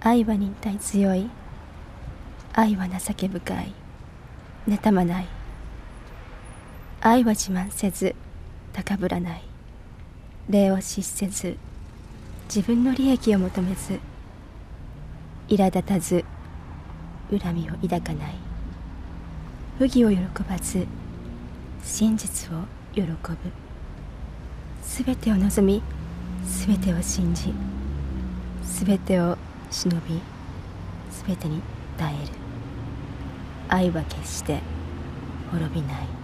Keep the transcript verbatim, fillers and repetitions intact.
愛は忍耐強い。愛は情け深い。妬まない。愛は自慢せず高ぶらない。礼を失せず自分の利益を求めず、苛立たず恨みを抱かない。不義を喜ばず真実を喜ぶ。すべてを望み、すべてを信じ、すべてを忍び、すべてに耐える。愛は決して滅びない。